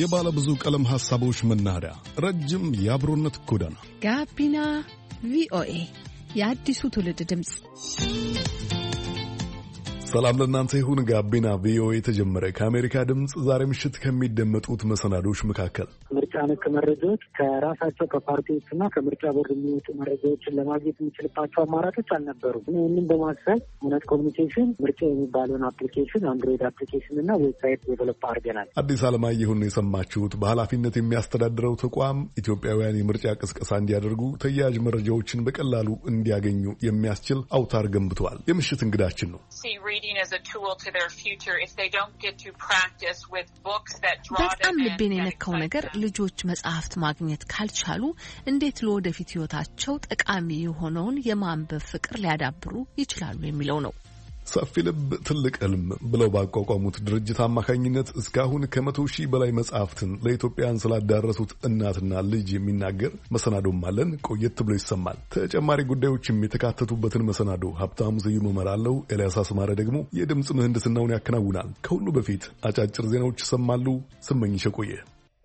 የባለ ብዙ ቀለም ሐሳቦች መናኸሪያ፣ ረጅም የአብሮነት ጎዳና ጋቢና ቪኦኤ የአዲሱ ትውልድ ድምፅ። ሰላም ለእናንተ ይሁን። ጋቢና ቪኦኤ የተጀመረ ከአሜሪካ ድምፅ ዛሬ ምሽት ከሚደመጡት መሰናዶች መካከል ምርጫ ነክ መረጃዎች ከራሳቸው ከፓርቲዎችና ከምርጫ ቦርድ የሚወጡ መረጃዎችን ለማግኘት የሚችልባቸው አማራጮች አልነበሩም። ይህንን በማሰብ እውነት ኮሚኒኬሽን ምርጫ የሚባለውን አፕሊኬሽን አንድሮይድ አፕሊኬሽን እና ዌብሳይት ዴቨሎፕ አድርገናል። አዲስ አለማየሁን የሰማችሁት በኃላፊነት የሚያስተዳድረው ተቋም ኢትዮጵያውያን የምርጫ ቅስቀሳ እንዲያደርጉ ተያያዥ መረጃዎችን በቀላሉ እንዲያገኙ የሚያስችል አውታር ገንብተዋል። የምሽት እንግዳችን ነው። በጣም ልቤን የነካው ነገር ልጆች መጽሐፍት ማግኘት ካልቻሉ እንዴት ለወደፊት ሕይወታቸው ጠቃሚ የሆነውን የማንበብ ፍቅር ሊያዳብሩ ይችላሉ የሚለው ነው። ሰፊ ልብ ትልቅ ህልም ብለው ባቋቋሙት ድርጅት አማካኝነት እስካሁን ከ100,000 በላይ መጽሐፍትን ለኢትዮጵያን ስላዳረሱት እናትና ልጅ የሚናገር መሰናዶም አለን። ቆየት ብሎ ይሰማል። ተጨማሪ ጉዳዮችም የተካተቱበትን መሰናዶ ሀብታሙ ስዩም እመራለሁ። ኤልያስ አስማረ ደግሞ የድምፅ ምህንድስናውን ያከናውናል። ከሁሉ በፊት አጫጭር ዜናዎች ይሰማሉ። ስመኝሽ ቆየ።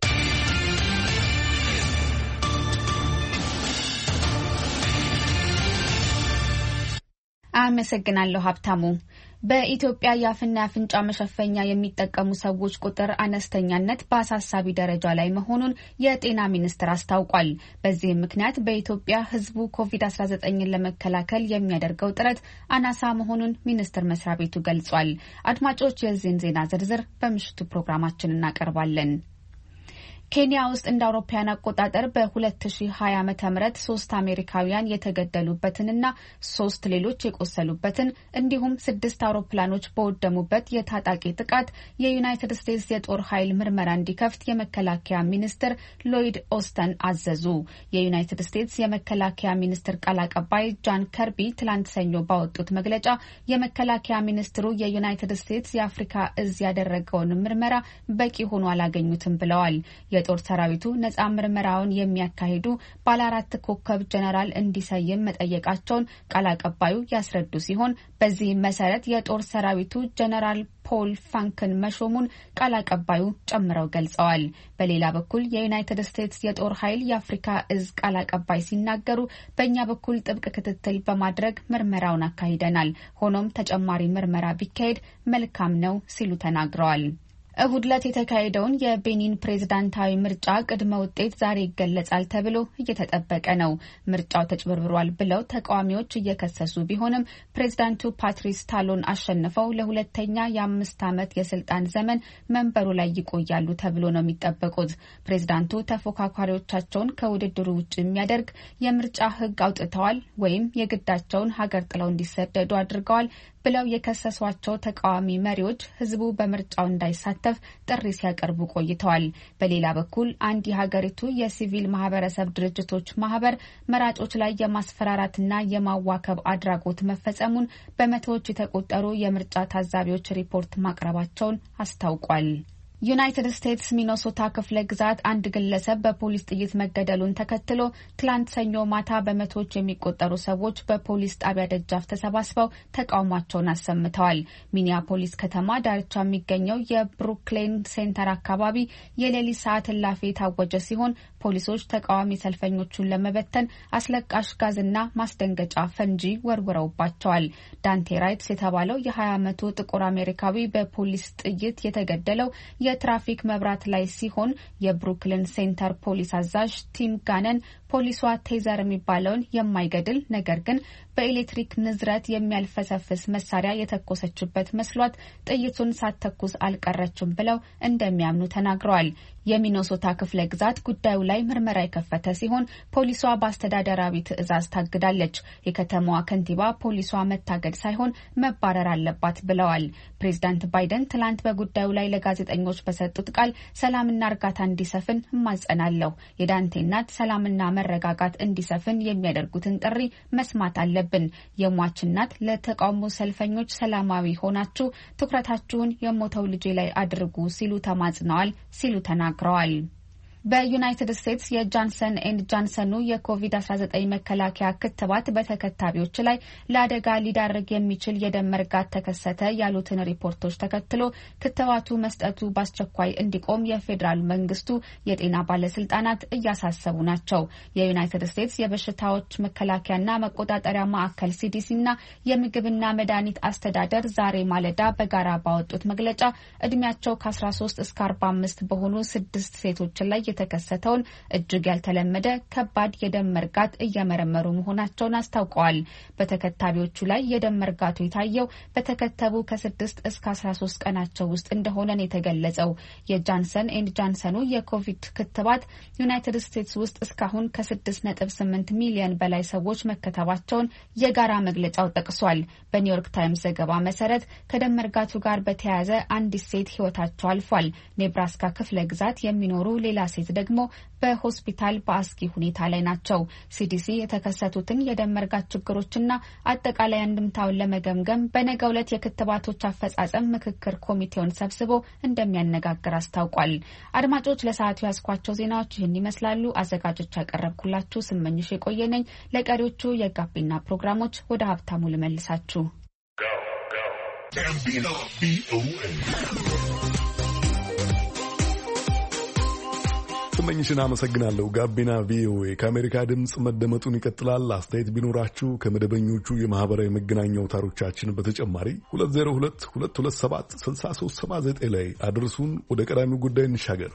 አመሰግናለሁ ሀብታሙ። በኢትዮጵያ የአፍና የአፍንጫ መሸፈኛ የሚጠቀሙ ሰዎች ቁጥር አነስተኛነት በአሳሳቢ ደረጃ ላይ መሆኑን የጤና ሚኒስቴር አስታውቋል። በዚህም ምክንያት በኢትዮጵያ ሕዝቡ ኮቪድ-19ን ለመከላከል የሚያደርገው ጥረት አናሳ መሆኑን ሚኒስቴር መስሪያ ቤቱ ገልጿል። አድማጮች፣ የዚህን ዜና ዝርዝር በምሽቱ ፕሮግራማችን እናቀርባለን። ኬንያ ውስጥ እንደ አውሮፓውያን አቆጣጠር በ2020 ዓ.ም 3 አሜሪካውያን የተገደሉበትንና 3 ሌሎች የቆሰሉበትን እንዲሁም 6 አውሮፕላኖች በወደሙበት የታጣቂ ጥቃት የዩናይትድ ስቴትስ የጦር ኃይል ምርመራ እንዲከፍት የመከላከያ ሚኒስትር ሎይድ ኦስተን አዘዙ። የዩናይትድ ስቴትስ የመከላከያ ሚኒስትር ቃል አቀባይ ጃን ከርቢ ትላንት ሰኞ ባወጡት መግለጫ የመከላከያ ሚኒስትሩ የዩናይትድ ስቴትስ የአፍሪካ እዝ ያደረገውን ምርመራ በቂ ሆኖ አላገኙትም ብለዋል። የጦር ሰራዊቱ ነጻ ምርመራውን የሚያካሂዱ ባለ 4 ኮከብ ጀነራል እንዲሰይም መጠየቃቸውን ቃል አቀባዩ ያስረዱ ሲሆን በዚህም መሰረት የጦር ሰራዊቱ ጀነራል ፖል ፋንክን መሾሙን ቃል አቀባዩ ጨምረው ገልጸዋል። በሌላ በኩል የዩናይትድ ስቴትስ የጦር ኃይል የአፍሪካ እዝ ቃል አቀባይ ሲናገሩ በእኛ በኩል ጥብቅ ክትትል በማድረግ ምርመራውን አካሂደናል። ሆኖም ተጨማሪ ምርመራ ቢካሄድ መልካም ነው ሲሉ ተናግረዋል። እሁድ ዕለት የተካሄደውን የቤኒን ፕሬዝዳንታዊ ምርጫ ቅድመ ውጤት ዛሬ ይገለጻል ተብሎ እየተጠበቀ ነው። ምርጫው ተጭበርብሯል ብለው ተቃዋሚዎች እየከሰሱ ቢሆንም ፕሬዝዳንቱ ፓትሪስ ታሎን አሸንፈው ለሁለተኛ የ5 ዓመት የስልጣን ዘመን መንበሩ ላይ ይቆያሉ ተብሎ ነው የሚጠበቁት። ፕሬዝዳንቱ ተፎካካሪዎቻቸውን ከውድድሩ ውጭ የሚያደርግ የምርጫ ሕግ አውጥተዋል ወይም የግዳቸውን ሀገር ጥለው እንዲሰደዱ አድርገዋል ብለው የከሰሷቸው ተቃዋሚ መሪዎች ህዝቡ በምርጫው እንዳይሳተፍ ጥሪ ሲያቀርቡ ቆይተዋል። በሌላ በኩል አንድ የሀገሪቱ የሲቪል ማህበረሰብ ድርጅቶች ማህበር መራጮች ላይ የማስፈራራትና የማዋከብ አድራጎት መፈጸሙን በመቶዎች የተቆጠሩ የምርጫ ታዛቢዎች ሪፖርት ማቅረባቸውን አስታውቋል። ዩናይትድ ስቴትስ ሚኒሶታ ክፍለ ግዛት አንድ ግለሰብ በፖሊስ ጥይት መገደሉን ተከትሎ ትላንት ሰኞ ማታ በመቶዎች የሚቆጠሩ ሰዎች በፖሊስ ጣቢያ ደጃፍ ተሰባስበው ተቃውሟቸውን አሰምተዋል። ሚኒያፖሊስ ከተማ ዳርቻ የሚገኘው የብሩክሌን ሴንተር አካባቢ የሌሊት ሰዓት እላፊ የታወጀ ሲሆን ፖሊሶች ተቃዋሚ ሰልፈኞቹን ለመበተን አስለቃሽ ጋዝና ማስደንገጫ ፈንጂ ወርውረውባቸዋል። ዳንቴ ራይትስ የተባለው የ20 ዓመቱ ጥቁር አሜሪካዊ በፖሊስ ጥይት የተገደለው የትራፊክ መብራት ላይ ሲሆን የብሩክሊን ሴንተር ፖሊስ አዛዥ ቲም ጋነን ፖሊሷ ቴዘር የሚባለውን የማይገድል ነገር ግን በኤሌክትሪክ ንዝረት የሚያልፈሰፍስ መሳሪያ የተኮሰችበት መስሏት ጥይቱን ሳትተኩስ አልቀረችም ብለው እንደሚያምኑ ተናግረዋል። የሚኒሶታ ክፍለ ግዛት ጉዳዩ ላይ ምርመራ የከፈተ ሲሆን ፖሊሷ በአስተዳደራዊ ትዕዛዝ ታግዳለች። የከተማዋ ከንቲባ ፖሊሷ መታገድ ሳይሆን መባረር አለባት ብለዋል። ፕሬዚዳንት ባይደን ትላንት በጉዳዩ ላይ ለጋዜጠኞች በሰጡት ቃል ሰላምና እርጋታ እንዲሰፍን እማጸናለሁ። የዳንቴ እናት ሰላምና መረጋጋት እንዲሰፍን የሚያደርጉትን ጥሪ መስማት አለብን። የሟች እናት ለተቃውሞ ሰልፈኞች ሰላማዊ ሆናችሁ ትኩረታችሁን የሞተው ልጄ ላይ አድርጉ ሲሉ ተማጽነዋል ሲሉ ተናግረዋል። በዩናይትድ ስቴትስ የጃንሰን ኤንድ ጃንሰኑ የኮቪድ-19 መከላከያ ክትባት በተከታቢዎች ላይ ለአደጋ ሊዳርግ የሚችል የደም መርጋት ተከሰተ ያሉትን ሪፖርቶች ተከትሎ ክትባቱ መስጠቱ በአስቸኳይ እንዲቆም የፌዴራል መንግስቱ የጤና ባለስልጣናት እያሳሰቡ ናቸው። የዩናይትድ ስቴትስ የበሽታዎች መከላከያና መቆጣጠሪያ ማዕከል ሲዲሲና የምግብና መድኃኒት አስተዳደር ዛሬ ማለዳ በጋራ ባወጡት መግለጫ እድሜያቸው ከ13 እስከ 45 በሆኑ 6 ሴቶች ላይ የተከሰተውን እጅግ ያልተለመደ ከባድ የደም መርጋት እየመረመሩ መሆናቸውን አስታውቀዋል። በተከታቢዎቹ ላይ የደም መርጋቱ የታየው በተከተቡ ከ6 እስከ 13 ቀናቸው ውስጥ እንደሆነ ነው የተገለጸው። የጃንሰን ኤንድ ጃንሰኑ የኮቪድ ክትባት ዩናይትድ ስቴትስ ውስጥ እስካሁን ከ6.8 ሚሊዮን በላይ ሰዎች መከተባቸውን የጋራ መግለጫው ጠቅሷል። በኒውዮርክ ታይምስ ዘገባ መሰረት ከደም መርጋቱ ጋር በተያያዘ አንዲት ሴት ህይወታቸው አልፏል። ኔብራስካ ክፍለ ግዛት የሚኖሩ ሌላ ሴት ደግሞ በሆስፒታል በአስጊ ሁኔታ ላይ ናቸው። ሲዲሲ የተከሰቱትን የደም መርጋት ችግሮችና አጠቃላይ አንድምታውን ለመገምገም በነገው ዕለት የክትባቶች አፈጻጸም ምክክር ኮሚቴውን ሰብስቦ እንደሚያነጋግር አስታውቋል። አድማጮች ለሰዓቱ ያስኳቸው ዜናዎች ይህን ይመስላሉ። አዘጋጆች ያቀረብኩላችሁ ስመኝሽ የቆየነኝ። ለቀሪዎቹ የጋቢና ፕሮግራሞች ወደ ሀብታሙ ልመልሳችሁ። ስመኝሽን አመሰግናለሁ። ጋቢና ቪኦኤ ከአሜሪካ ድምፅ መደመጡን ይቀጥላል። አስተያየት ቢኖራችሁ ከመደበኞቹ የማህበራዊ መገናኛ አውታሮቻችን በተጨማሪ 2022276379 ላይ አድርሱን። ወደ ቀዳሚው ጉዳይ እንሻገር።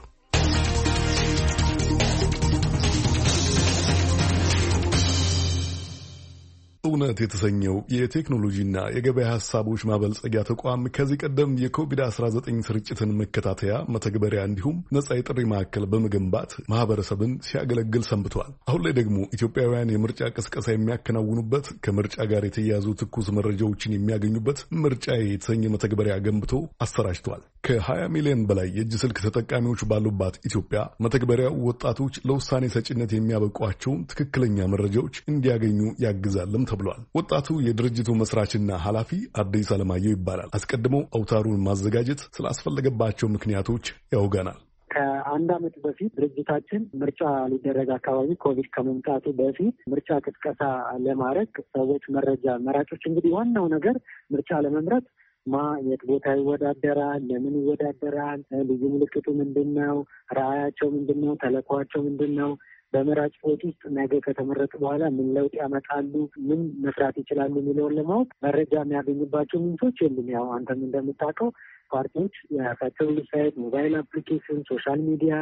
እውነት የተሰኘው የቴክኖሎጂና የገበያ ሐሳቦች ማበልጸጊያ ተቋም ከዚህ ቀደም የኮቪድ-19 ስርጭትን መከታተያ መተግበሪያ እንዲሁም ነጻ የጥሪ ማዕከል በመገንባት ማህበረሰብን ሲያገለግል ሰንብቷል። አሁን ላይ ደግሞ ኢትዮጵያውያን የምርጫ ቅስቀሳ የሚያከናውኑበት፣ ከምርጫ ጋር የተያያዙ ትኩስ መረጃዎችን የሚያገኙበት ምርጫዬ የተሰኘ መተግበሪያ ገንብቶ አሰራጭቷል። ከ20 ሚሊዮን በላይ የእጅ ስልክ ተጠቃሚዎች ባሉባት ኢትዮጵያ መተግበሪያው ወጣቶች ለውሳኔ ሰጪነት የሚያበቋቸውን ትክክለኛ መረጃዎች እንዲያገኙ ያግዛልም ተብሏል። ወጣቱ የድርጅቱ መስራችና ኃላፊ አዲስ አለማየሁ ይባላል። አስቀድሞ አውታሩን ማዘጋጀት ስላስፈለገባቸው ምክንያቶች ያውጋናል። ከአንድ ዓመት በፊት ድርጅታችን ምርጫ ሊደረግ አካባቢ ኮቪድ ከመምጣቱ በፊት ምርጫ ቅስቀሳ ለማድረግ ሰዎች መራጮች እንግዲህ ዋናው ነገር ምርጫ ለመምረጥ የት ቦታ ይወዳደራል፣ ለምን ይወዳደራል፣ ልዩ ምልክቱ ምንድን ነው፣ ራዕያቸው ምንድን ነው፣ ተልዕኳቸው ምንድን ነው፣ በመራጭ ቮት ውስጥ ነገ ከተመረጡ በኋላ ምን ለውጥ ያመጣሉ፣ ምን መስራት ይችላሉ የሚለውን ለማወቅ መረጃ የሚያገኙባቸው ምንጮች የሉም። ያው አንተም እንደምታውቀው ፓርቲዎች የራሳቸው ዌብሳይት፣ ሞባይል አፕሊኬሽን፣ ሶሻል ሚዲያ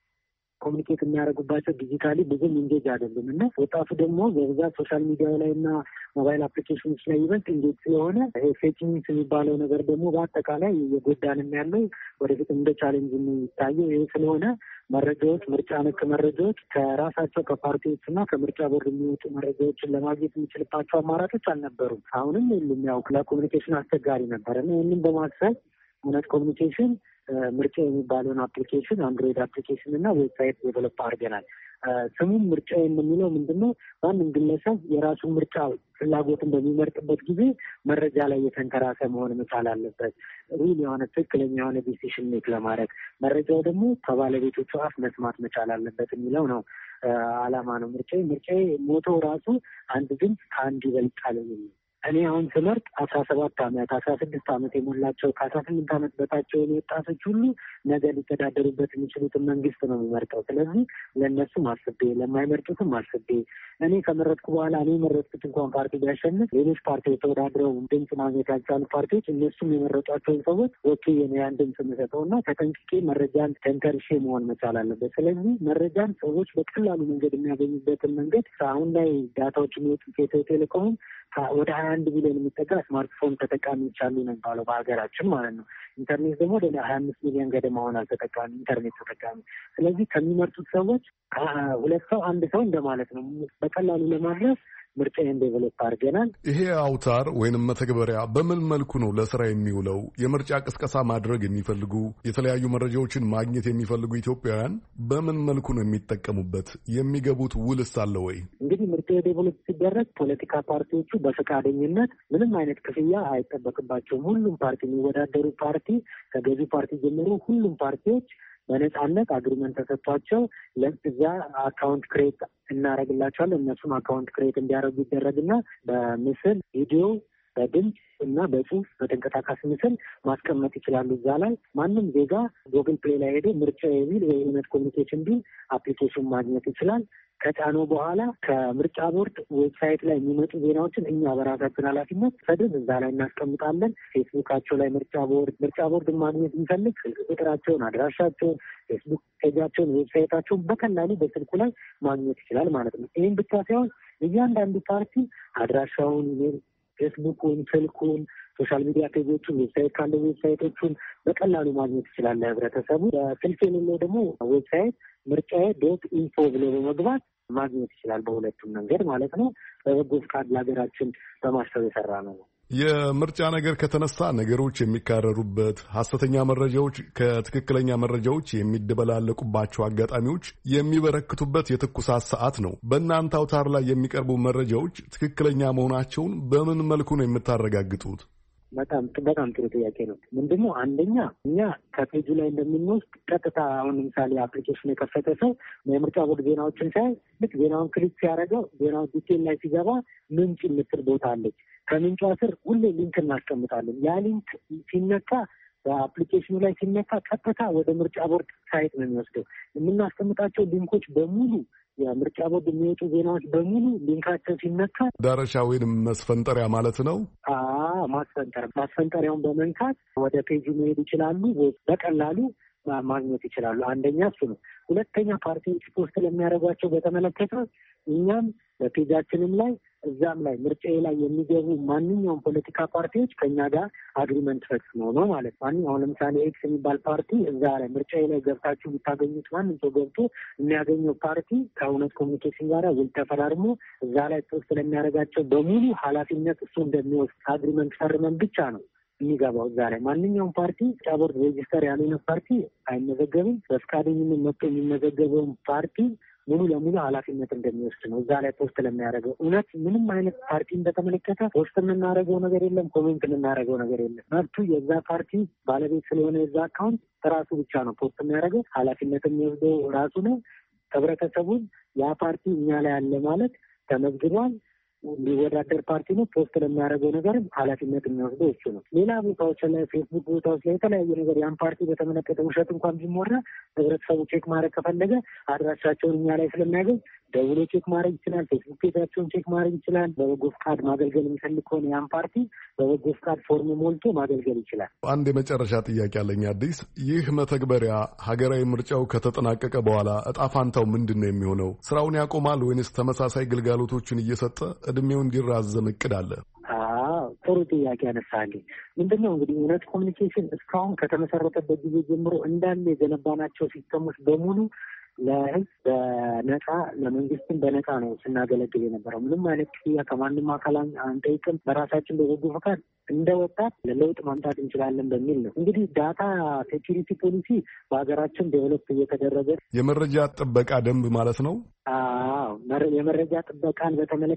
ኮሚኒኬት የሚያደርጉባቸው ዲጂታሊ ብዙም ኢንጌጅ አይደሉም እና ወጣቱ ደግሞ በብዛት ሶሻል ሚዲያ ላይ እና ሞባይል አፕሊኬሽኖች ላይ ይበልጥ ኢንጌጅ ስለሆነ ፌክ ኒውስ የሚባለው ነገር ደግሞ በአጠቃላይ የጎዳንም ያለው ወደፊት እንደ ቻሌንጅ የሚታየው ይህ ስለሆነ መረጃዎች፣ ምርጫ ነክ መረጃዎች ከራሳቸው ከፓርቲዎች እና ከምርጫ ቦርድ የሚወጡ መረጃዎችን ለማግኘት የሚችልባቸው አማራጮች አልነበሩም። አሁንም የሉም። ያው ለኮሚኒኬሽን አስቸጋሪ ነበር እና ይህንን በማሰብ እውነት ኮሚኒኬሽን ምርጫ የሚባለውን አፕሊኬሽን አንድሮይድ አፕሊኬሽን እና ዌብሳይት ዴቨሎፕ አድርገናል። ስሙም ምርጫ የምንለው ምንድን ነው? ማንም ግለሰብ የራሱን ምርጫ ፍላጎትን በሚመርጥበት ጊዜ መረጃ ላይ የተንተራሰ መሆን መቻል አለበት። ሪል የሆነ ትክክለኛ የሆነ ዲሲሽን ሜክ ለማድረግ መረጃው ደግሞ ከባለቤቶቹ አፍ መስማት መቻል አለበት የሚለው ነው ዓላማ ነው። ምርጫ ሞቶ ራሱ አንድ ድምፅ ከአንድ ይበልጣል የሚል እኔ አሁን ስመርጥ 17 ዓመት 16 ዓመት የሞላቸው ከ18 ዓመት በታቸው ወጣቶች ሁሉ ነገ ሊተዳደሩበት የሚችሉትን መንግስት ነው የሚመርጠው። ስለዚህ ለእነሱም አስቤ ለማይመርጡትም አስቤ እኔ ከመረጥኩ በኋላ እኔ የመረጥኩት እንኳን ፓርቲ ቢያሸንፍ ሌሎች ፓርቲዎች ተወዳድረው ድምፅ ማግኘት ያልቻሉ ፓርቲዎች እነሱም የመረጧቸውን ሰዎች ወኪዬ ነው ያን ድምፅ የምሰጠውና ተጠንቅቄ መረጃን ተንተርሼ መሆን መቻል አለበት። ስለዚህ መረጃን ሰዎች በቀላሉ መንገድ የሚያገኙበትን መንገድ አሁን ላይ ዳታዎች የሚወጡት ኢትዮ ቴሌኮም ወደ 21 ሚሊዮን የሚጠጋ ስማርትፎን ተጠቃሚዎች አሉ ነው የሚባለው በሀገራችን ማለት ነው። ኢንተርኔት ደግሞ ወደ 25 ሚሊዮን ገደማ ሆኗል ተጠቃሚ ኢንተርኔት ተጠቃሚ። ስለዚህ ከሚመርጡት ሰዎች ሁለት ሰው አንድ ሰው እንደማለት ነው። በቀላሉ ለማድረስ ምርጫዬን ዴቨሎፕ አድርገናል። ይሄ አውታር ወይንም መተግበሪያ በምን መልኩ ነው ለስራ የሚውለው? የምርጫ ቅስቀሳ ማድረግ የሚፈልጉ የተለያዩ መረጃዎችን ማግኘት የሚፈልጉ ኢትዮጵያውያን በምን መልኩ ነው የሚጠቀሙበት? የሚገቡት ውልስ አለ ወይ? እንግዲህ ምርጫዬ ዴቨሎፕ ሲደረግ ፖለቲካ ፓርቲዎቹ በፈቃደኝነት ምንም አይነት ክፍያ አይጠበቅባቸውም። ሁሉም ፓርቲ የሚወዳደሩ ፓርቲ ከገዢ ፓርቲ ጀምሮ ሁሉም ፓርቲዎች በነጻነት አግሪመንት ተሰጥቷቸው ለዛ አካውንት ክሬት እናደርግላቸዋለን። እነሱም አካውንት ክሬት እንዲያደርጉ ይደረግና በምስል ቪዲዮ በድምፅ እና በጽሁፍ በተንቀሳቃሽ ምስል ማስቀመጥ ይችላሉ። እዛ ላይ ማንም ዜጋ ጉግል ፕሌይ ላይ ሄዶ ምርጫ የሚል ወይ እውነት ኮሚኒኬሽን ቢል አፕሊኬሽን ማግኘት ይችላል። ከጫኖ በኋላ ከምርጫ ቦርድ ዌብሳይት ላይ የሚመጡ ዜናዎችን እኛ በራሳችን ኃላፊነት ሰድን እዛ ላይ እናስቀምጣለን። ፌስቡካቸው ላይ ምርጫ ቦርድ ማግኘት የሚፈልግ ስልክ ቁጥራቸውን፣ አድራሻቸውን፣ ፌስቡክ ፔጃቸውን፣ ዌብሳይታቸውን በቀላሉ በስልኩ ላይ ማግኘት ይችላል ማለት ነው። ይህም ብቻ ሳይሆን እያንዳንዱ ፓርቲ አድራሻውን፣ ፌስቡኩን፣ ስልኩን፣ ሶሻል ሚዲያ ፔጆቹን፣ ዌብሳይት ካለው ዌብሳይቶቹን በቀላሉ ማግኘት ይችላል ለህብረተሰቡ። በስልክ የሌለው ደግሞ ዌብሳይት ምርጫዬ.ኢንፎ ብሎ በመግባት ማግኘት ይችላል። በሁለቱም መንገድ ማለት ነው። በበጎ ፍቃድ ለሀገራችን በማሰብ የሰራ ነው። የምርጫ ነገር ከተነሳ ነገሮች የሚካረሩበት፣ ሐሰተኛ መረጃዎች ከትክክለኛ መረጃዎች የሚደበላለቁባቸው አጋጣሚዎች የሚበረክቱበት የትኩሳት ሰዓት ነው። በእናንተ አውታር ላይ የሚቀርቡ መረጃዎች ትክክለኛ መሆናቸውን በምን መልኩ ነው የምታረጋግጡት? በጣም ጥሩ ጥያቄ ነው። ምንድነው አንደኛ እኛ ከፔጁ ላይ እንደምንወስድ ቀጥታ አሁን ለምሳሌ አፕሊኬሽን የከፈተ ሰው የምርጫ ቦርድ ዜናዎችን ሳይ ልክ ዜናውን ክሊክ ሲያደርገው ዜናው ዲቴል ላይ ሲገባ ምንጭ የምትል ቦታ አለች። ከምንጯ ስር ሁሌ ሊንክ እናስቀምጣለን። ያ ሊንክ ሲነካ በአፕሊኬሽኑ ላይ ሲነካ ቀጥታ ወደ ምርጫ ቦርድ ሳይት ነው የሚወስደው። የምናስቀምጣቸው ሊንኮች በሙሉ የምርጫ ቦርድ የሚወጡ ዜናዎች በሙሉ ሊንካቸው ሲነካ ዳረሻ ወይም መስፈንጠሪያ ማለት ነው። ማስፈንጠሪያውን በመንካት ወደ ፔጁ መሄድ ይችላሉ። በቀላሉ ማግኘት ይችላሉ። አንደኛ እሱ ነው። ሁለተኛ ፓርቲዎች ፖስት ለሚያደርጓቸው በተመለከተ እኛም በፔጃችንም ላይ እዛም ላይ ምርጫዬ ላይ የሚገቡ ማንኛውም ፖለቲካ ፓርቲዎች ከኛ ጋር አግሪመንት ፈጽመው ነው ማለት ነው። አሁን ለምሳሌ ኤክስ የሚባል ፓርቲ እዛ ላይ ምርጫዬ ላይ ገብታችሁ የምታገኙት ማንም ሰው ገብቶ የሚያገኘው ፓርቲ ከእውነት ኮሚኒኬሽን ጋር ውል ተፈራርሞ እዛ ላይ ፖስት ለሚያደርጋቸው በሙሉ ኃላፊነት እሱ እንደሚወስድ አግሪመንት ፈርመን ብቻ ነው የሚገባው። እዛ ላይ ማንኛውም ፓርቲ ምርጫ ቦርድ ሬጅስተር ያልሆነ ፓርቲ አይመዘገብም። በፍቃደኝነት መጥቶ የሚመዘገበውን ፓርቲ ሙሉ ለሙሉ ኃላፊነት እንደሚወስድ ነው እዛ ላይ ፖስት ለሚያደርገው። እውነት ምንም አይነት ፓርቲን በተመለከተ ፖስት የምናደርገው ነገር የለም፣ ኮሜንት የምናደርገው ነገር የለም። መብቱ የዛ ፓርቲ ባለቤት ስለሆነ የዛ አካውንት ራሱ ብቻ ነው ፖስት የሚያደርገው። ኃላፊነት የሚወስደው ራሱ ነው። ህብረተሰቡን ያ ፓርቲ እኛ ላይ አለ ማለት ተመዝግቧል፣ ሊወዳደር ፓርቲ ነው። ፖስት ለሚያደርገው ነገርም ኃላፊነት የሚወስደው እሱ ነው። ሌላ ቦታዎች ላይ ፌስቡክ ቦታዎች ላይ የተለያየ ነገር ያን ፓርቲ በተመለከተ ውሸት እንኳን ቢሞራ ህብረተሰቡ ቼክ ማድረግ ከፈለገ አድራሻቸውን እኛ ላይ ስለሚያገኝ ደውሎ ቼክ ማድረግ ይችላል። ፌስቡክ ፔጃቸውን ቼክ ማድረግ ይችላል። በበጎ ፍቃድ ማገልገል የሚፈልግ ከሆነ ያን ፓርቲ በበጎ ፍቃድ ፎርም ሞልቶ ማገልገል ይችላል። አንድ የመጨረሻ ጥያቄ አለኝ አዲስ። ይህ መተግበሪያ ሀገራዊ ምርጫው ከተጠናቀቀ በኋላ እጣ ፋንታው ምንድን ነው የሚሆነው? ስራውን ያቆማል ወይንስ ተመሳሳይ ግልጋሎቶችን እየሰጠ እድሜው እንዲራዘም እቅድ አለ? ጥሩ ጥያቄ ያነሳልኝ። ምንድነው እንግዲህ እውነት ኮሚኒኬሽን እስካሁን ከተመሰረተበት ጊዜ ጀምሮ እንዳለ የገነባናቸው ሲስተሞች በሙሉ ለህዝብ በነጻ ለመንግስትም በነጻ ነው ስናገለግል የነበረው። ምንም አይነት ክፍያ ከማንም አካል አንጠይቅም። በራሳችን በበጎ ፈቃድ እንደ ወጣት ለለውጥ ማምጣት እንችላለን በሚል ነው። እንግዲህ ዳታ ሴኪሪቲ ፖሊሲ በሀገራችን ዴቨሎፕ እየተደረገ የመረጃ ጥበቃ ደንብ ማለት ነው። የመረጃ ጥበቃን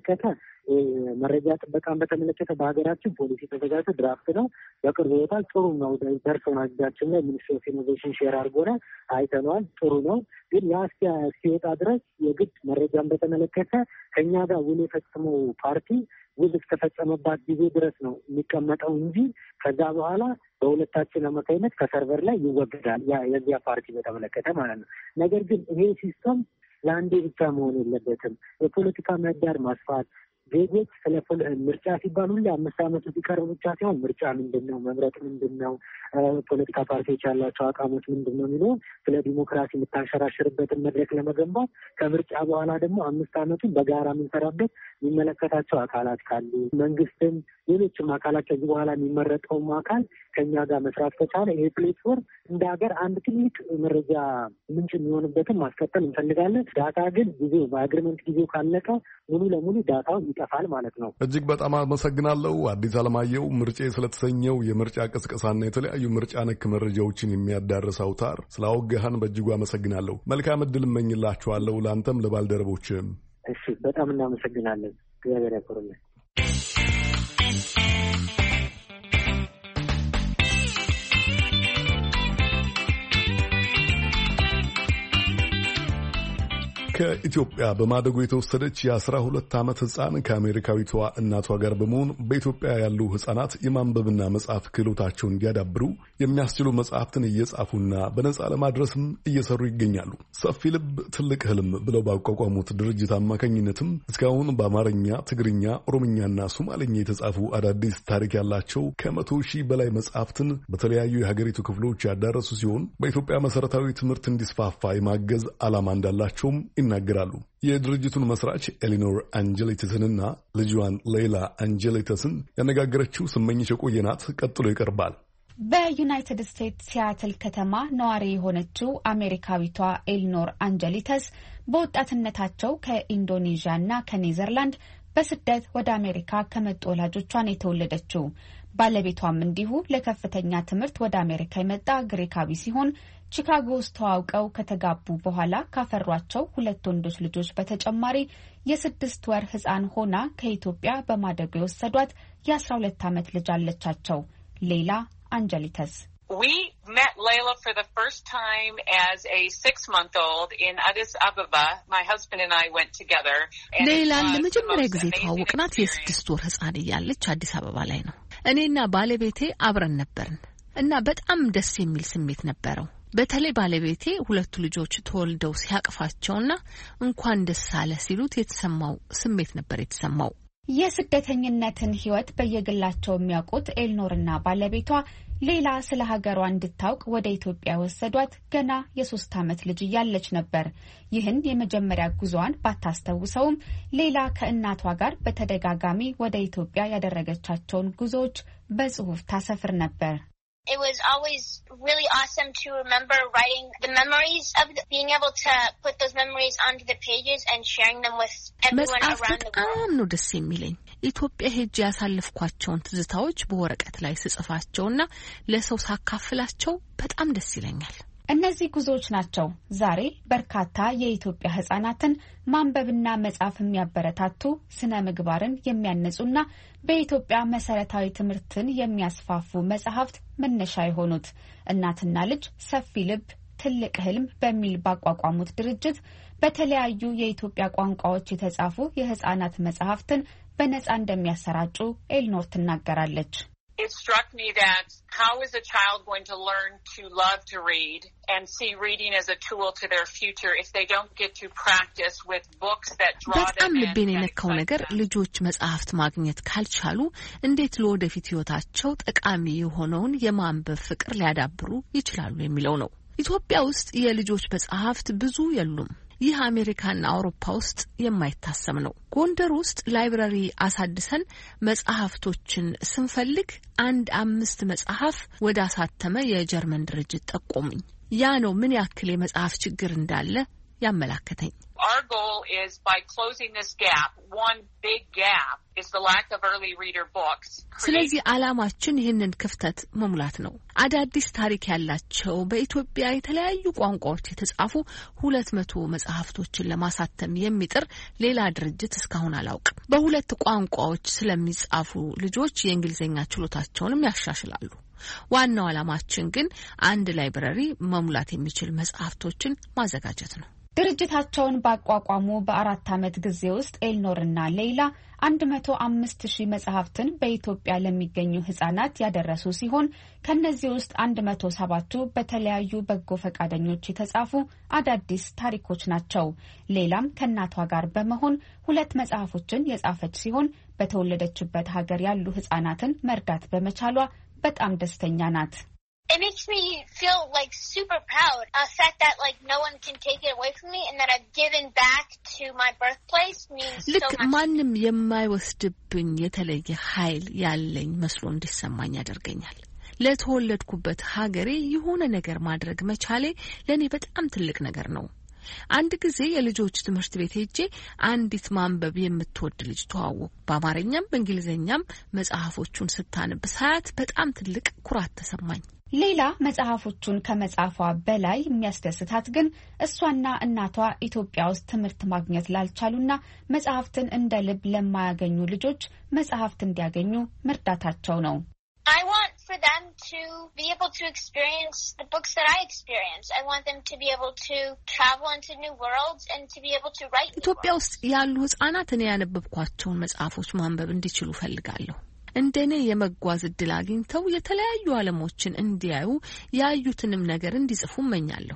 በተመለከተ በሀገራችን ፖሊሲ ተዘጋጅቶ ድራፍት ነው፣ በቅርቡ ይወጣል። ጥሩ ነው። ደርሶናል። እጃችን ላይ ሚኒስትሪ ኦፍ ኢኖቬሽን ሼር አድርጎናል፣ አይተነዋል። ጥሩ ነው። ግን ያ እስኪወጣ ድረስ የግድ መረጃን በተመለከተ ከኛ ጋር ውል የፈጸመው ፓርቲ ውል እስከፈጸመባት ጊዜ ድረስ ነው የሚቀመጠው እንጂ ከዛ በኋላ በሁለታችን አማካኝነት ከሰርቨር ላይ ይወገዳል። የዚያ ፓርቲ በተመለከተ ማለት ነው። ነገር ግን ይሄ ሲስተም ለአንዴ ብቻ መሆን የለበትም። የፖለቲካ ምህዳር ማስፋት ዜጎች ስለ ምርጫ ሲባል ሁሌ 5 ዓመቱ ሲቀርብ ብቻ ሲሆን ምርጫ ምንድን ነው፣ መምረጥ ምንድን ነው፣ ፖለቲካ ፓርቲዎች ያላቸው አቋሞች ምንድን ነው የሚለው ስለ ዲሞክራሲ የምታንሸራሽርበትን መድረክ ለመገንባት ከምርጫ በኋላ ደግሞ 5 ዓመቱን በጋራ የምንሰራበት የሚመለከታቸው አካላት ካሉ መንግስትም፣ ሌሎችም አካላት ከዚህ በኋላ የሚመረጠውም አካል ከኛ ጋር መስራት ከቻለ ይሄ ፕሌትፎርም እንደ ሀገር አንድ ትልቅ መረጃ ምንጭ የሚሆንበትን ማስቀጠል እንፈልጋለን። ዳታ ግን ጊዜው በአግሪመንት ጊዜው ካለቀ ሙሉ ለሙሉ ዳታው ይጠፋል ማለት ነው። እጅግ በጣም አመሰግናለሁ አዲስ አለማየሁ። ምርጬ ስለተሰኘው የምርጫ ቅስቀሳና የተለያዩ ምርጫ ነክ መረጃዎችን የሚያዳርስ አውታር ስላወጋህን በእጅጉ አመሰግናለሁ። መልካም ዕድል እመኝላችኋለሁ ለአንተም ለባልደረቦችም። እሺ፣ በጣም እናመሰግናለን። እግዚአብሔር ያክብርልን። ከኢትዮጵያ በማደጎ የተወሰደች የ12 ዓመት ሕፃን ከአሜሪካዊቷ እናቷ ጋር በመሆን በኢትዮጵያ ያሉ ሕፃናት የማንበብና መጻፍ ክህሎታቸውን እንዲያዳብሩ የሚያስችሉ መጽሐፍትን እየጻፉና በነጻ ለማድረስም እየሰሩ ይገኛሉ። ሰፊ ልብ ትልቅ ህልም ብለው ባቋቋሙት ድርጅት አማካኝነትም እስካሁን በአማርኛ፣ ትግርኛ፣ ኦሮምኛና ሶማሌኛ የተጻፉ አዳዲስ ታሪክ ያላቸው ከ100,000 በላይ መጽሐፍትን በተለያዩ የሀገሪቱ ክፍሎች ያዳረሱ ሲሆን በኢትዮጵያ መሰረታዊ ትምህርት እንዲስፋፋ የማገዝ ዓላማ እንዳላቸውም ይናገራሉ። የድርጅቱን መስራች ኤሊኖር አንጀሊተስንና ልጇን ሌይላ አንጀሊተስን ያነጋገረችው ስመኝሽ የቆየናት ቀጥሎ ይቀርባል። በዩናይትድ ስቴትስ ሲያትል ከተማ ነዋሪ የሆነችው አሜሪካዊቷ ኤሊኖር አንጀሊተስ በወጣትነታቸው ከኢንዶኔዥያና ከኔዘርላንድ በስደት ወደ አሜሪካ ከመጡ ወላጆቿን የተወለደችው። ባለቤቷም እንዲሁ ለከፍተኛ ትምህርት ወደ አሜሪካ የመጣ ግሪካዊ ሲሆን ቺካጎ ውስጥ ተዋውቀው ከተጋቡ በኋላ ካፈሯቸው 2 ወንዶች ልጆች በተጨማሪ የ6 ወር ሕፃን ሆና ከኢትዮጵያ በማደጎ የወሰዷት የ12 ዓመት ልጅ አለቻቸው። ሌላ አንጀሊተስ We met Layla for the first time as a 6-month-old in Addis Ababa. My husband and I went together. ሌላን ለመጀመሪያ ጊዜ ተዋወቅናት የ6 ወር ሕፃን እያለች አዲስ አበባ ላይ ነው። እኔና ባለቤቴ አብረን ነበርን እና በጣም ደስ የሚል ስሜት ነበረው። በተለይ ባለቤቴ 2 ልጆች ተወልደው ሲያቅፋቸውና እንኳን ደስ አለ ሲሉት የተሰማው ስሜት ነበር የተሰማው። የስደተኝነትን ሕይወት በየግላቸው የሚያውቁት ኤሊኖርና ባለቤቷ ሌላ ስለ ሀገሯ እንድታውቅ ወደ ኢትዮጵያ ወሰዷት ገና የ3 ዓመት ልጅ እያለች ነበር። ይህን የመጀመሪያ ጉዞዋን ባታስተውሰውም ሌላ ከእናቷ ጋር በተደጋጋሚ ወደ ኢትዮጵያ ያደረገቻቸውን ጉዞዎች በጽሑፍ ታሰፍር ነበር። It was always really awesome to remember writing the memories of being able to put those memories onto the pages and sharing them with everyone around the world. በጣም ነው ደስ የሚለኝ ኢትዮጵያ ሄጄ ያሳለፍኳቸውን ትዝታዎች በወረቀት ላይ ስጽፋቸውና ለሰው ሳካፍላቸው በጣም ደስ ይለኛል። እነዚህ ጉዞዎች ናቸው ዛሬ በርካታ የኢትዮጵያ ሕፃናትን ማንበብና መጻፍ የሚያበረታቱ ስነ ምግባርን የሚያነጹና በኢትዮጵያ መሰረታዊ ትምህርትን የሚያስፋፉ መጽሐፍት መነሻ የሆኑት። እናትና ልጅ ሰፊ ልብ ትልቅ ህልም በሚል ባቋቋሙት ድርጅት በተለያዩ የኢትዮጵያ ቋንቋዎች የተጻፉ የሕፃናት መጽሐፍትን በነጻ እንደሚያሰራጩ ኤሊኖር ትናገራለች። It struck me that how is a child going to learn to love to read and see reading as a tool to their future if they don't get to practice with books that draw them in? በጣም ልቤን የነካው ነገር ልጆች መጽሐፍት ማግኘት ካልቻሉ እንዴት ለወደፊት ህይወታቸው ጠቃሚ የሆነውን የማንበብ ፍቅር ሊያዳብሩ ይችላሉ የሚለው ነው። ኢትዮጵያ ውስጥ የልጆች መጽሐፍት ብዙ የሉም። ይህ አሜሪካና አውሮፓ ውስጥ የማይታሰብ ነው። ጎንደር ውስጥ ላይብራሪ አሳድሰን መጽሐፍቶችን ስንፈልግ 5 መጽሐፍ ወደ አሳተመ የጀርመን ድርጅት ጠቆሙኝ። ያ ነው ምን ያክል የመጽሐፍ ችግር እንዳለ ያመላከተኝ። Our goal is by closing this gap, one big gap is the lack of early reader books. ስለዚህ ዓላማችን ይህንን ክፍተት መሙላት ነው። አዳዲስ ታሪክ ያላቸው በኢትዮጵያ የተለያዩ ቋንቋዎች የተጻፉ 200 መጽሐፍቶችን ለማሳተም የሚጥር ሌላ ድርጅት እስካሁን አላውቅም። በ2 ቋንቋዎች ስለሚጻፉ ልጆች የእንግሊዝኛ ችሎታቸውንም ያሻሽላሉ። ዋናው ዓላማችን ግን አንድ ላይብረሪ መሙላት የሚችል መጽሐፍቶችን ማዘጋጀት ነው። ድርጅታቸውን ባቋቋሙ በ4 ዓመት ጊዜ ውስጥ ኤሊኖርና ሌይላ 105,000 መጽሐፍትን በኢትዮጵያ ለሚገኙ ሕፃናት ያደረሱ ሲሆን ከነዚህ ውስጥ 107ቱ በተለያዩ በጎ ፈቃደኞች የተጻፉ አዳዲስ ታሪኮች ናቸው። ሌላም ከእናቷ ጋር በመሆን 2 መጽሐፎችን የጻፈች ሲሆን በተወለደችበት ሀገር ያሉ ሕፃናትን መርዳት በመቻሏ በጣም ደስተኛ ናት። It makes me feel like super proud. The fact that like no one can take it away from me and that I've given back to my birthplace means so much. ማንም የማይወስድብኝ የተለየ ኃይል ያለኝ መስሎ እንዲሰማኝ ያደርገኛል። ለተወለድኩበት ሀገሬ የሆነ ነገር ማድረግ መቻሌ ለኔ በጣም ትልቅ ነገር ነው። አንድ ጊዜ የልጆች ትምህርት ቤት ሄጄ አንዲት ማንበብ የምትወድ ልጅ ተዋወቅኩ። በአማርኛም በእንግሊዝኛም መጽሐፎቹን ስታነብ ሳያት በጣም ትልቅ ኩራት ተሰማኝ። ሌላ መጽሐፎቹን ከመጻፏ በላይ የሚያስደስታት ግን እሷና እናቷ ኢትዮጵያ ውስጥ ትምህርት ማግኘት ላልቻሉና መጽሐፍትን እንደ ልብ ለማያገኙ ልጆች መጽሐፍት እንዲያገኙ መርዳታቸው ነው። I want for them to be able to experience the books that I experience. I want them to be able to travel into new worlds and to be able to write. ኢትዮጵያ ውስጥ ያሉ ህጻናት እኔ ያነበብኳቸውን መጽሐፎች ማንበብ እንዲችሉ ፈልጋለሁ። እንደኔ የመጓዝ እድል አግኝተው የተለያዩ ዓለሞችን እንዲያዩ ያዩትንም ነገር እንዲጽፉ እመኛለሁ።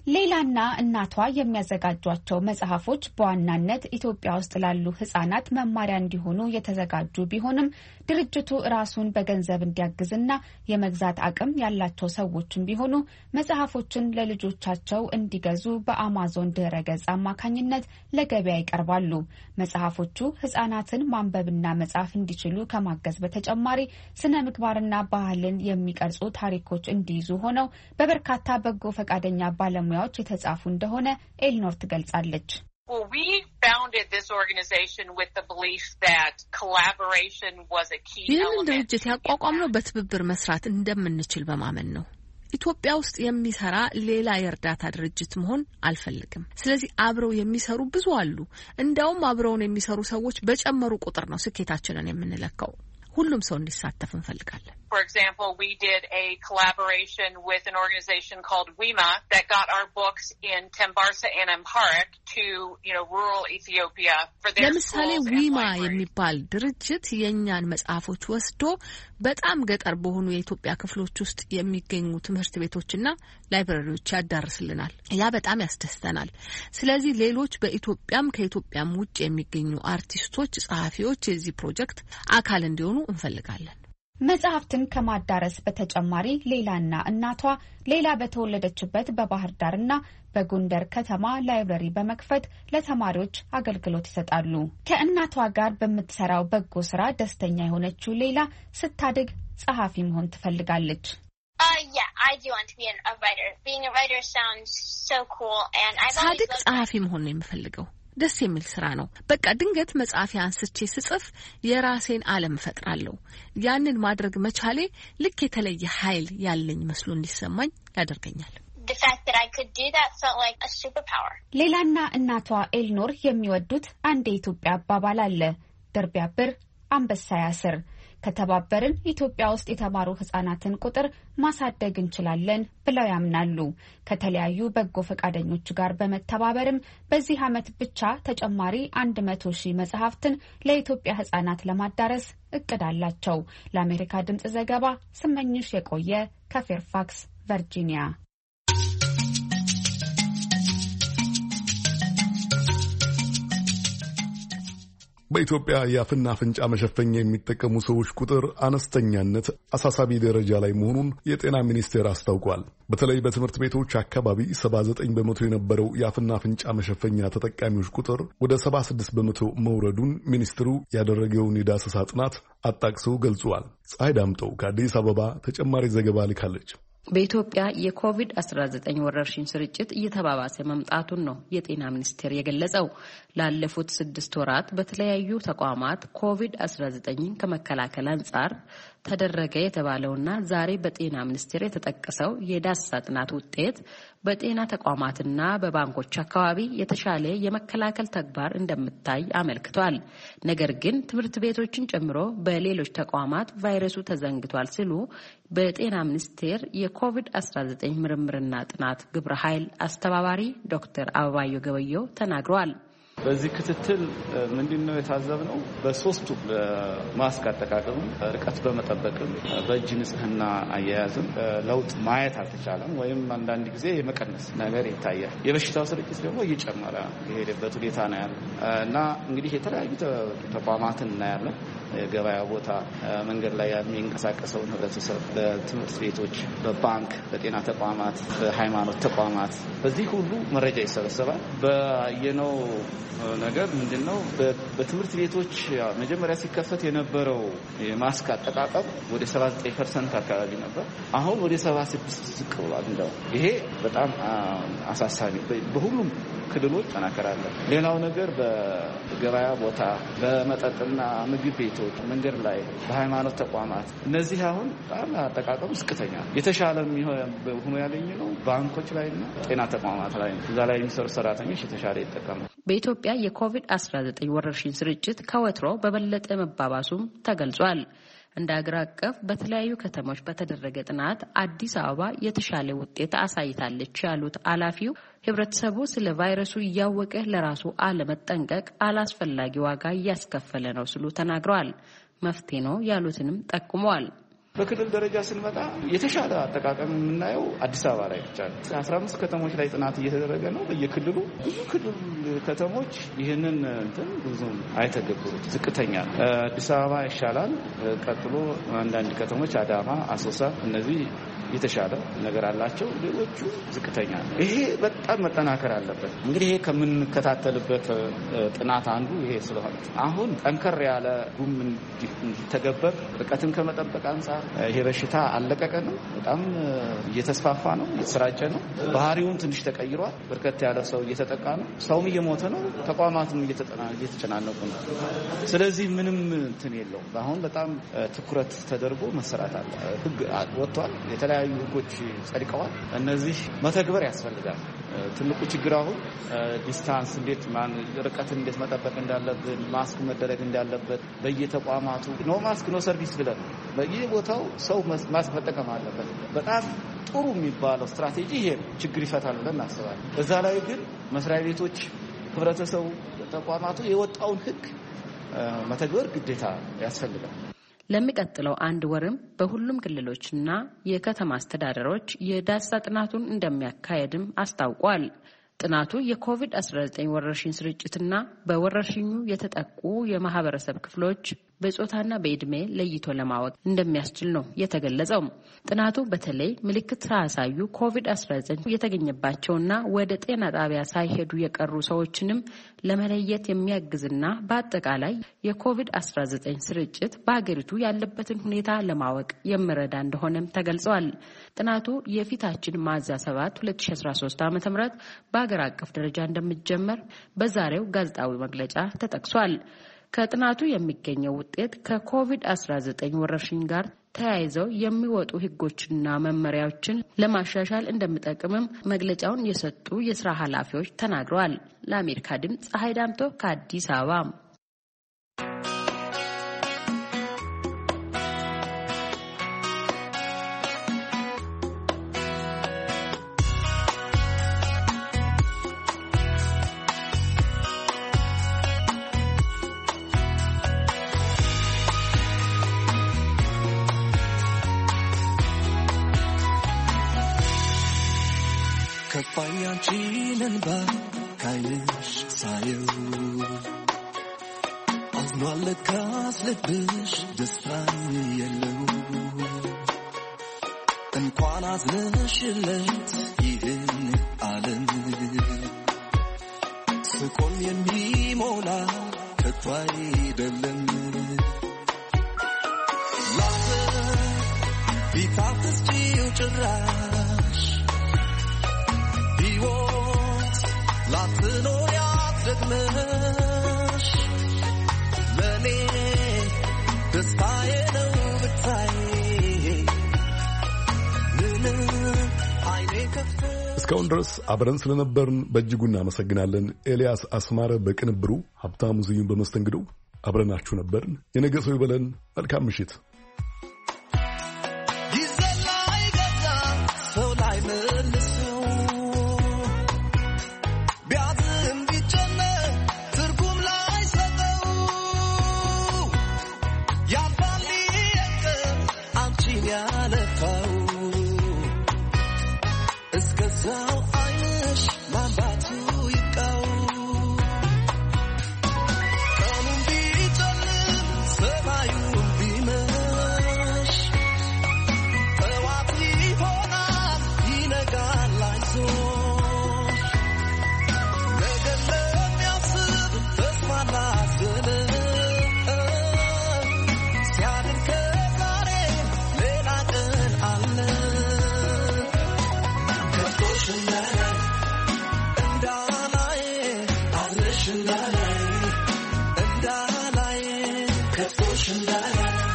ሌላና እናቷ የሚያዘጋጇቸው መጽሐፎች በዋናነት ኢትዮጵያ ውስጥ ላሉ ህጻናት መማሪያ እንዲሆኑ የተዘጋጁ ቢሆንም ድርጅቱ ራሱን በገንዘብ እንዲያግዝና የመግዛት አቅም ያላቸው ሰዎችም ቢሆኑ መጽሐፎችን ለልጆቻቸው እንዲገዙ በአማዞን ድረገጽ አማካኝነት ለገበያ ይቀርባሉ። መጽሐፎቹ ህጻናትን ማንበብና መጻፍ እንዲችሉ ከማገዝ በተጨማሪ ስነ ምግባርና ባህልን የሚቀርጹ ታሪኮች እንዲይዙ ሆነው በበርካታ በጎ ፈቃደኛ ባለሙያዎች የተጻፉ እንደሆነ ኤልኖር ትገልጻለች። Well, we founded this organization with the belief that collaboration was a key element. ይህንን ድርጅት ያቋቋምነው በትብብር መስራት እንደምንችል በማመን ነው። ኢትዮጵያ ውስጥ የሚሰራ ሌላ የእርዳታ ድርጅት መሆን አልፈልግም። ስለዚህ አብረው የሚሰሩ ብዙ አሉ። እንደውም አብረውን የሚሰሩ ሰዎች በጨመሩ ቁጥር ነው ስኬታችንን የምንለካው። ሁሉም ሰው እንዲሳተፍ እንፈልጋለን። For example, we did a collaboration with an organization called WIMA that got our books in Tembarsa and Amharic to, rural Ethiopia for their ለምሳሌ ዊማ የሚባል ድርጅት የኛን መጽሐፎች ወስዶ በጣም ገጠር በሆኑ የኢትዮጵያ ክፍሎች ውስጥ የሚገኙ ትምህርት ቤቶችና ላይብረሪዎች ያዳርስልናል። ያ በጣም ያስደስተናል። ስለዚህ ሌሎች በኢትዮጵያም ከኢትዮጵያም ውጭ የሚገኙ አርቲስቶች፣ ጸሐፊዎች የዚህ ፕሮጀክት አካል እንዲሆኑ እንፈልጋለን። መጽሐፍትን ከማዳረስ በተጨማሪ ሌላና እናቷ ሌላ በተወለደችበት በባህር ዳርና በጎንደር ከተማ ላይብረሪ በመክፈት ለተማሪዎች አገልግሎት ይሰጣሉ። ከእናቷ ጋር በምትሰራው በጎ ስራ ደስተኛ የሆነችው ሌላ ስታድግ ጸሐፊ መሆን ትፈልጋለች። Yeah, I do want to be a writer. Being a writer sounds so cool and I've always ሳድግ ጸሐፊ መሆን ነው የምፈልገው። ደስ የሚል ስራ ነው። በቃ ድንገት መጽሐፍ አንስቼ ስጽፍ የራሴን ዓለም ፈጥራለሁ። ያንን ማድረግ መቻሌ ልክ የተለየ ኃይል ያለኝ መስሎ እንዲሰማኝ ያደርገኛል። The fact that I could do that felt like a superpower. ሌላና እናቷ ኤልኖር የሚወዱት አንድ የኢትዮጵያ አባባል አለ። ድር ቢያብር አንበሳ ያስር። ከተባበርን ኢትዮጵያ ውስጥ የተማሩ ህጻናትን ቁጥር ማሳደግ እንችላለን ብለው ያምናሉ። ከተለያዩ በጎ ፈቃደኞች ጋር በመተባበርም በዚህ ዓመት ብቻ ተጨማሪ 100,000 መጽሐፍትን ለኢትዮጵያ ህጻናት ለማዳረስ እቅድ አላቸው። ለአሜሪካ ድምጽ ዘገባ ስመኝሽ የቆየ ከፌርፋክስ ቨርጂኒያ። በኢትዮጵያ የአፍና አፍንጫ መሸፈኛ የሚጠቀሙ ሰዎች ቁጥር አነስተኛነት አሳሳቢ ደረጃ ላይ መሆኑን የጤና ሚኒስቴር አስታውቋል። በተለይ በትምህርት ቤቶች አካባቢ 79 በመቶ የነበረው የአፍና አፍንጫ መሸፈኛ ተጠቃሚዎች ቁጥር ወደ 76 በመቶ መውረዱን ሚኒስትሩ ያደረገውን የዳሰሳ ጥናት አጣቅሰው ገልጿል። ፀሐይ ዳምጠው ከአዲስ አበባ ተጨማሪ ዘገባ ልካለች። በኢትዮጵያ የኮቪድ-19 ወረርሽኝ ስርጭት እየተባባሰ መምጣቱን ነው የጤና ሚኒስቴር የገለጸው። ላለፉት 6 ወራት በተለያዩ ተቋማት ኮቪድ-19 ከመከላከል አንጻር ተደረገ የተባለውና ዛሬ በጤና ሚኒስቴር የተጠቀሰው የዳሰሳ ጥናት ውጤት በጤና ተቋማትና በባንኮች አካባቢ የተሻለ የመከላከል ተግባር እንደምታይ አመልክቷል። ነገር ግን ትምህርት ቤቶችን ጨምሮ በሌሎች ተቋማት ቫይረሱ ተዘንግቷል ሲሉ በጤና ሚኒስቴር የኮቪድ-19 ምርምርና ጥናት ግብረ ኃይል አስተባባሪ ዶክተር አበባየሁ ገበየሁ ተናግረዋል። በዚህ ክትትል ምንድነው የታዘብነው? በሶስቱ ማስክ አጠቃቀም፣ ርቀት በመጠበቅም በእጅ ንጽህና አያያዝም ለውጥ ማየት አልተቻለም፣ ወይም አንዳንድ ጊዜ የመቀነስ ነገር ይታያል። የበሽታው ስርጭት ደግሞ እየጨመረ የሄደበት ሁኔታ ነው ያለው እና እንግዲህ የተለያዩ ተቋማትን እናያለን። የገበያ ቦታ፣ መንገድ ላይ የሚንቀሳቀሰውን ህብረተሰብ፣ በትምህርት ቤቶች፣ በባንክ፣ በጤና ተቋማት፣ በሃይማኖት ተቋማት በዚህ ሁሉ መረጃ ይሰበሰባል። በየነው ነገር ምንድነው? በትምህርት ቤቶች መጀመሪያ ሲከፈት የነበረው የማስክ አጠቃቀም ወደ 79% አካባቢ ነበር። አሁን ወደ 76 ዝቅ ብሏል። እንደው ይሄ በጣም አሳሳቢ በሁሉም ክልሎች ተናከራለን። ሌላው ነገር በገበያ ቦታ፣ በመጠጥና ምግብ ቤቶች፣ መንገድ ላይ፣ በሃይማኖት ተቋማት እነዚህ አሁን በጣም አጠቃቀሙ ዝቅተኛ። የተሻለ ሆኖ ያለኝ ነው ባንኮች ላይና ጤና ተቋማት ላይ እዛ ላይ የሚሰሩ ሰራተኞች የተሻለ ይጠቀማሉ። በኢትዮጵያ የኮቪድ-19 ወረርሽኝ ስርጭት ከወትሮ በበለጠ መባባሱም ተገልጿል። እንደ አገር አቀፍ በተለያዩ ከተሞች በተደረገ ጥናት አዲስ አበባ የተሻለ ውጤት አሳይታለች ያሉት ኃላፊው ህብረተሰቡ ስለ ቫይረሱ እያወቀ ለራሱ አለመጠንቀቅ አላስፈላጊ ዋጋ እያስከፈለ ነው ሲሉ ተናግረዋል። መፍትሄ ነው ያሉትንም ጠቁመዋል። በክልል ደረጃ ስንመጣ የተሻለ አጠቃቀም የምናየው አዲስ አበባ ላይ ብቻ ነው። 15 ከተሞች ላይ ጥናት እየተደረገ ነው። በየክልሉ ብዙ ክልል ከተሞች ይህንን ብዙም አይተገብሩት፣ ዝቅተኛ አዲስ አበባ ይሻላል። ቀጥሎ አንዳንድ ከተሞች አዳማ፣ አሶሳ እነዚህ የተሻለ ነገር አላቸው። ሌሎቹ ዝቅተኛ ነው። ይሄ በጣም መጠናከር አለበት። እንግዲህ ይሄ ከምንከታተልበት ጥናት አንዱ ይሄ ስለሆነ አሁን ጠንከር ያለ ጉም እንዲተገበር ርቀትን ከመጠበቅ አንጻር ይሄ በሽታ አለቀቀንም፣ በጣም እየተስፋፋ ነው፣ እየተሰራጨ ነው። ባህሪውን ትንሽ ተቀይሯል። በርከት ያለ ሰው እየተጠቃ ነው። ሰውም እየሞተ ነው። ተቋማትም እየተጨናነቁ ነው። ስለዚህ ምንም እንትን የለውም። አሁን በጣም ትኩረት ተደርጎ መሰራት አለ። ህግ ወጥቷል። የተለያዩ ህጎች ጸድቀዋል። እነዚህ መተግበር ያስፈልጋል። ትልቁ ችግር አሁን ዲስታንስ ርቀትን እንዴት መጠበቅ እንዳለብን፣ ማስክ መደረግ እንዳለበት በየተቋማቱ ኖ ማስክ ኖ ሰርቪስ ብለን በየቦታው ሰው ማስክ መጠቀም አለበት። በጣም ጥሩ የሚባለው ስትራቴጂ ይሄ ችግር ይፈታል ብለን እናስባለን። በዛ ላይ ግን መስሪያ ቤቶች፣ ህብረተሰቡ፣ ተቋማቱ የወጣውን ህግ መተግበር ግዴታ ያስፈልጋል። ለሚቀጥለው አንድ ወርም በሁሉም ክልሎችና የከተማ አስተዳደሮች የዳሰሳ ጥናቱን እንደሚያካሄድም አስታውቋል። ጥናቱ የኮቪድ-19 ወረርሽኝ ስርጭትና በወረርሽኙ የተጠቁ የማህበረሰብ ክፍሎች በጾታና በእድሜ ለይቶ ለማወቅ እንደሚያስችል ነው የተገለጸው። ጥናቱ በተለይ ምልክት ሳያሳዩ ኮቪድ-19 የተገኘባቸውና ወደ ጤና ጣቢያ ሳይሄዱ የቀሩ ሰዎችንም ለመለየት የሚያግዝና በአጠቃላይ የኮቪድ-19 ስርጭት በሀገሪቱ ያለበትን ሁኔታ ለማወቅ የሚረዳ እንደሆነም ተገልጸዋል። ጥናቱ የፊታችን ሚያዝያ 7 2013 ዓ.ም በሀገር አቀፍ ደረጃ እንደሚጀመር በዛሬው ጋዜጣዊ መግለጫ ተጠቅሷል። ከጥናቱ የሚገኘው ውጤት ከኮቪድ-19 ወረርሽኝ ጋር ተያይዘው የሚወጡ ህጎችና መመሪያዎችን ለማሻሻል እንደሚጠቅምም መግለጫውን የሰጡ የስራ ኃላፊዎች ተናግረዋል። ለአሜሪካ ድምፅ ፀሐይ ዳምጦ ከአዲስ አበባ። ከፋኛንቺንን ባካይሽ ሳየው አዝኗል ለካስ ልብሽ ደስታ የለው እንኳን አዝነሽለት ይህን ዓለም ስቆም የሚሞላ ከቶ አይደለም ላተ ቢታትስጪው ጭራሽ ሕይወት ላትኖሪያት ደግመሽ ለኔ ደስታዬ ነው ብታይ ምንም አይኔ ከፍቶ። እስካሁን ድረስ አብረን ስለነበርን በእጅጉ እናመሰግናለን። ኤልያስ አስማረ በቅንብሩ፣ ሀብታሙ ዝዩን በመስተንግዶ አብረናችሁ ነበርን። የነገ ሰው ይበለን። መልካም ምሽት። Shindalai,